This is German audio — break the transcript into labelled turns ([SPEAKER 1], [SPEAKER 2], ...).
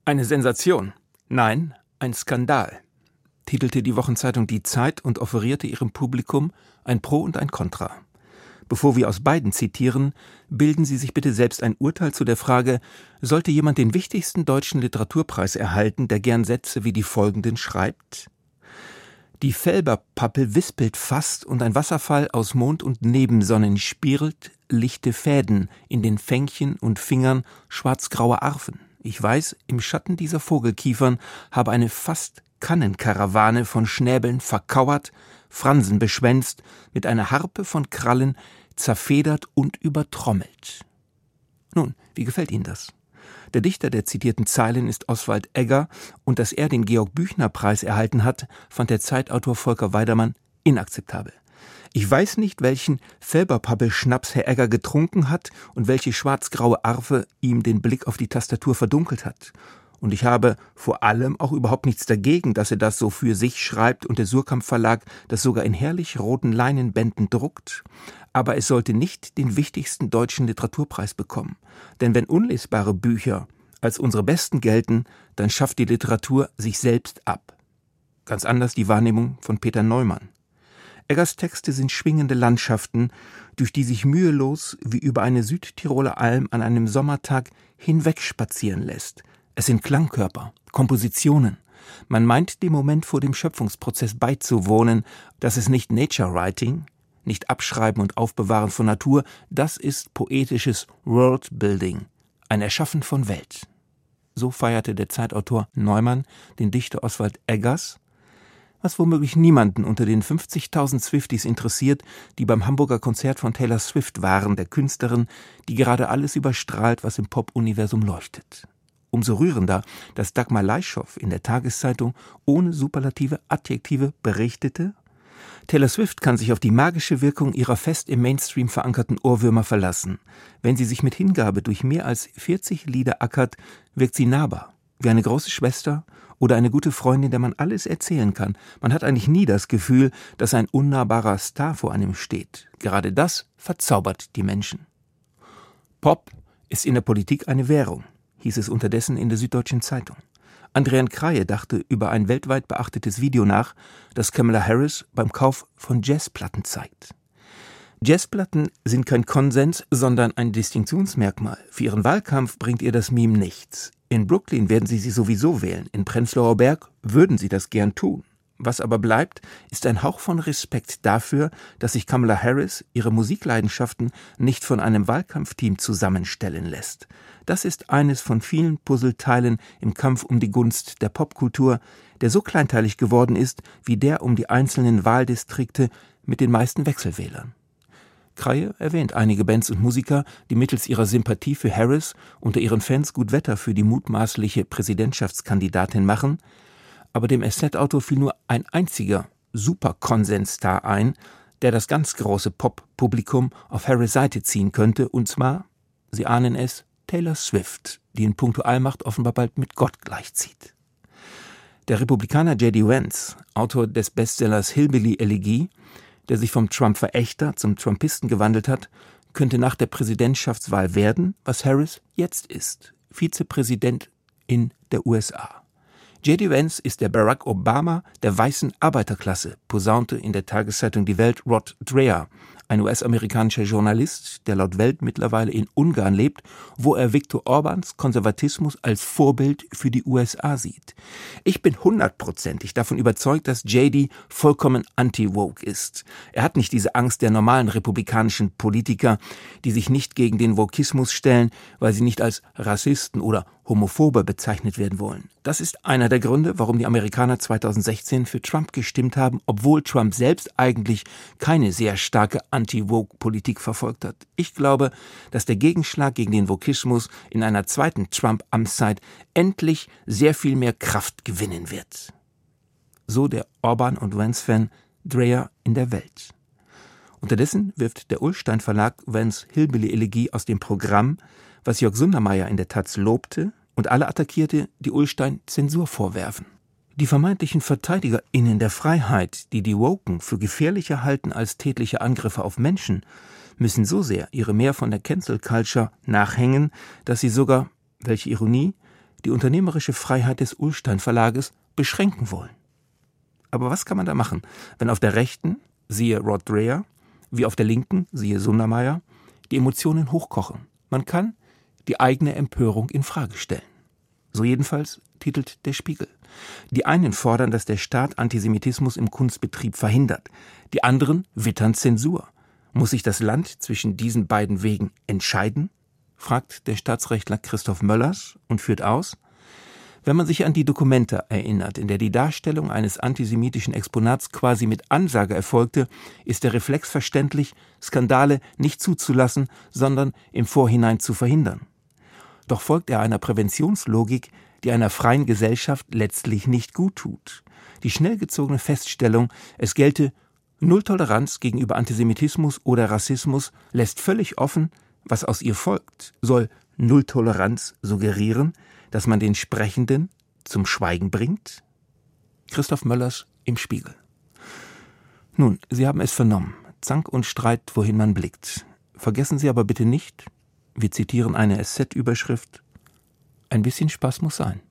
[SPEAKER 1] Eine Sensation. Nein, ein Skandal, titelte die Wochenzeitung Die Zeit und offerierte ihrem Publikum ein Pro und ein Contra. Bevor wir aus beiden zitieren, bilden Sie sich bitte selbst ein Urteil zu der Frage, sollte jemand den wichtigsten deutschen Literaturpreis erhalten, der gern Sätze wie die folgenden schreibt? Die Felberpappel wispelt fast und ein Wasserfall aus Mond und Nebensonnen spirlt lichte Fäden in den Fängchen und Fingern schwarzgrauer Arven. Ich weiß, im Schatten dieser Vogelkiefern habe eine fast Kannenkarawane von Schnäbeln verkauert, Fransen beschwänzt, mit einer Harpe von Krallen zerfedert und übertrommelt. Nun, wie gefällt Ihnen das? Der Dichter der zitierten Zeilen ist Oswald Egger, und dass er den Georg-Büchner-Preis erhalten hat, fand der Zeitautor Volker Weidermann inakzeptabel. Ich weiß nicht, welchen Felberpappel-Schnaps Herr Egger getrunken hat und welche schwarzgraue Arve ihm den Blick auf die Tastatur verdunkelt hat. Und ich habe vor allem auch überhaupt nichts dagegen, dass er das so für sich schreibt und der Suhrkamp Verlag das sogar in herrlich roten Leinenbänden druckt. Aber es sollte nicht den wichtigsten deutschen Literaturpreis bekommen. Denn wenn unlesbare Bücher als unsere besten gelten, dann schafft die Literatur sich selbst ab. Ganz anders die Wahrnehmung von Peter Neumann. Eggers Texte sind schwingende Landschaften, durch die sich mühelos wie über eine Südtiroler Alm an einem Sommertag hinwegspazieren lässt. Es sind Klangkörper, Kompositionen. Man meint dem Moment vor dem Schöpfungsprozess beizuwohnen. Das ist nicht Nature Writing, nicht Abschreiben und Aufbewahren von Natur, das ist poetisches Worldbuilding, ein Erschaffen von Welt. So feierte der Zeitautor Neumann den Dichter Oswald Eggers, was womöglich niemanden unter den 50.000 Swifties interessiert, die beim Hamburger Konzert von Taylor Swift waren, der Künstlerin, die gerade alles überstrahlt, was im Pop-Universum leuchtet. Umso rührender, dass Dagmar Leischow in der Tageszeitung ohne superlative Adjektive berichtete: Taylor Swift kann sich auf die magische Wirkung ihrer fest im Mainstream verankerten Ohrwürmer verlassen. Wenn sie sich mit Hingabe durch mehr als 40 Lieder ackert, wirkt sie nahbar, wie eine große Schwester oder eine gute Freundin, der man alles erzählen kann. Man hat eigentlich nie das Gefühl, dass ein unnahbarer Star vor einem steht. Gerade das verzaubert die Menschen. Pop ist in der Politik eine Währung, hieß es unterdessen in der Süddeutschen Zeitung. Adrian Kreie dachte über ein weltweit beachtetes Video nach, das Kamala Harris beim Kauf von Jazzplatten zeigt. Jazzplatten sind kein Konsens, sondern ein Distinktionsmerkmal. Für ihren Wahlkampf bringt ihr das Meme nichts. In Brooklyn werden sie sowieso wählen, in Prenzlauer Berg würden sie das gern tun. Was aber bleibt, ist ein Hauch von Respekt dafür, dass sich Kamala Harris ihre Musikleidenschaften nicht von einem Wahlkampfteam zusammenstellen lässt. Das ist eines von vielen Puzzleteilen im Kampf um die Gunst der Popkultur, der so kleinteilig geworden ist wie der um die einzelnen Wahldistrikte mit den meisten Wechselwählern. Kreie erwähnt einige Bands und Musiker, die mittels ihrer Sympathie für Harris unter ihren Fans gut Wetter für die mutmaßliche Präsidentschaftskandidatin machen, aber dem SZ-Autor fiel nur ein einziger Superkonsensstar ein, der das ganz große Pop-Publikum auf Harris' Seite ziehen könnte, und zwar, Sie ahnen es, Taylor Swift, die in puncto Allmacht offenbar bald mit Gott gleichzieht. Der Republikaner J.D. Vance, Autor des Bestsellers Hillbilly Elegie, der sich vom Trump-Verächter zum Trumpisten gewandelt hat, könnte nach der Präsidentschaftswahl werden, was Harris jetzt ist, Vizepräsidentin der USA. J.D. Vance ist der Barack Obama der weißen Arbeiterklasse, posaunte in der Tageszeitung Die Welt Rod Dreher, ein US-amerikanischer Journalist, der laut Welt mittlerweile in Ungarn lebt, wo er Viktor Orbáns Konservatismus als Vorbild für die USA sieht. Ich bin 100%ig davon überzeugt, dass JD vollkommen anti-woke ist. Er hat nicht diese Angst der normalen republikanischen Politiker, die sich nicht gegen den Wokismus stellen, weil sie nicht als Rassisten oder Homophobe bezeichnet werden wollen. Das ist einer der Gründe, warum die Amerikaner 2016 für Trump gestimmt haben, obwohl Trump selbst eigentlich keine sehr starke Anti-Woke-Politik verfolgt hat. Ich glaube, dass der Gegenschlag gegen den Wokismus in einer zweiten Trump-Amtszeit endlich sehr viel mehr Kraft gewinnen wird. So der Orban- und Vance-Fan Dreher in der Welt. Unterdessen wirft der Ullstein Verlag Vance Hillbilly Elegie aus dem Programm, was Jörg Sundermeier in der Taz lobte und alle Attackierte, die Ullstein Zensur vorwerfen. Die vermeintlichen VerteidigerInnen der Freiheit, die die Woken für gefährlicher halten als tätliche Angriffe auf Menschen, müssen so sehr ihre mehr von der Cancel Culture nachhängen, dass sie sogar, welche Ironie, die unternehmerische Freiheit des Ullstein Verlages beschränken wollen. Aber was kann man da machen, wenn auf der rechten, siehe Rod Dreher, wie auf der linken, siehe Sundermeier, die Emotionen hochkochen? Man kann die eigene Empörung in Frage stellen. So jedenfalls titelt der Spiegel. Die einen fordern, dass der Staat Antisemitismus im Kunstbetrieb verhindert. Die anderen wittern Zensur. Muss sich das Land zwischen diesen beiden Wegen entscheiden? Fragt der Staatsrechtler Christoph Möllers und führt aus: Wenn man sich an die Dokumente erinnert, in der die Darstellung eines antisemitischen Exponats quasi mit Ansage erfolgte, ist der Reflex verständlich, Skandale nicht zuzulassen, sondern im Vorhinein zu verhindern. Doch folgt er einer Präventionslogik, die einer freien Gesellschaft letztlich nicht gut tut. Die schnell gezogene Feststellung, es gelte Null Toleranz gegenüber Antisemitismus oder Rassismus, lässt völlig offen, was aus ihr folgt. Soll Null Toleranz suggerieren, dass man den Sprechenden zum Schweigen bringt? Christoph Möllers im Spiegel. Nun, Sie haben es vernommen. Zank und Streit, wohin man blickt. Vergessen Sie aber bitte nicht, wir zitieren eine SZ-Überschrift: Ein bisschen Spaß muss sein.